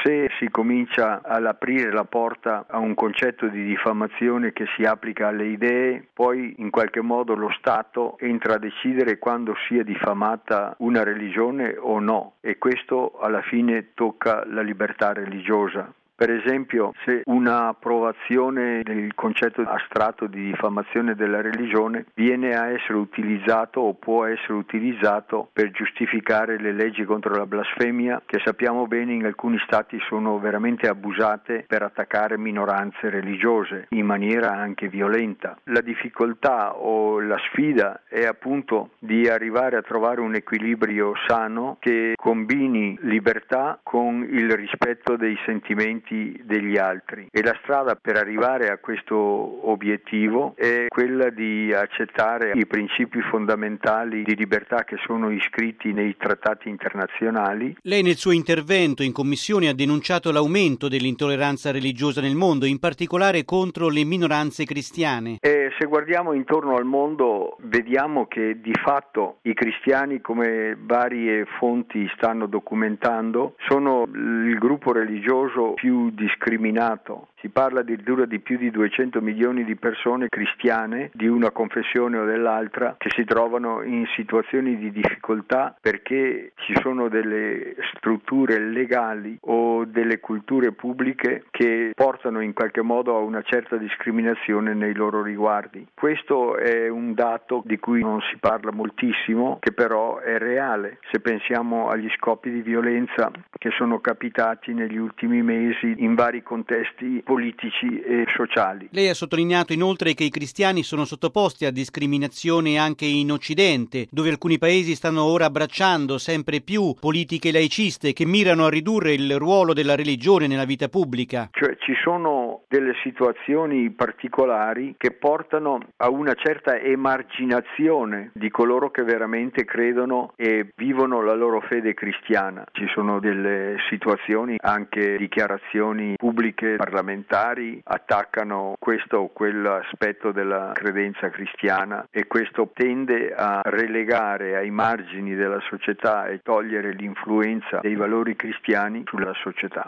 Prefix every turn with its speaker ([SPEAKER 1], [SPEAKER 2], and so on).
[SPEAKER 1] Se si comincia ad aprire la porta a un concetto di diffamazione che si applica alle idee, poi in qualche modo lo Stato entra a decidere quando sia diffamata una religione o no, e questo alla fine tocca la libertà religiosa. Per esempio, se una approvazione del concetto astratto di diffamazione della religione viene a essere utilizzato o può essere utilizzato per giustificare le leggi contro la blasfemia, che sappiamo bene in alcuni stati sono veramente abusate per attaccare minoranze religiose in maniera anche violenta. La difficoltà o la sfida è appunto di arrivare a trovare un equilibrio sano che combini libertà con il rispetto dei sentimenti degli altri, e la strada per arrivare a questo obiettivo è quella di accettare i principi fondamentali di libertà che sono iscritti nei trattati internazionali.
[SPEAKER 2] Lei nel suo intervento in commissione ha denunciato l'aumento dell'intolleranza religiosa nel mondo, in particolare contro le minoranze cristiane.
[SPEAKER 1] Se guardiamo intorno al mondo vediamo che di fatto i cristiani, come varie fonti stanno documentando, sono il gruppo religioso più discriminato. Si parla addirittura di più di 200 milioni di persone cristiane di una confessione o dell'altra che si trovano in situazioni di difficoltà perché ci sono delle strutture legali o delle culture pubbliche che portano in qualche modo a una certa discriminazione nei loro riguardi. Questo è un dato di cui non si parla moltissimo, che però è reale. Se pensiamo agli scoppi di violenza che sono capitati negli ultimi mesi in vari contesti politici e sociali.
[SPEAKER 2] Lei ha sottolineato inoltre che i cristiani sono sottoposti a discriminazione anche in Occidente, dove alcuni paesi stanno ora abbracciando sempre più politiche laiciste che mirano a ridurre il ruolo della religione nella vita pubblica.
[SPEAKER 1] Cioè ci sono delle situazioni particolari che portano a una certa emarginazione di coloro che veramente credono e vivono la loro fede cristiana. Ci sono delle situazioni, anche dichiarazioni pubbliche parlamentari attaccano questo o quell'aspetto della credenza cristiana, e questo tende a relegare ai margini della società e togliere l'influenza dei valori cristiani sulla società.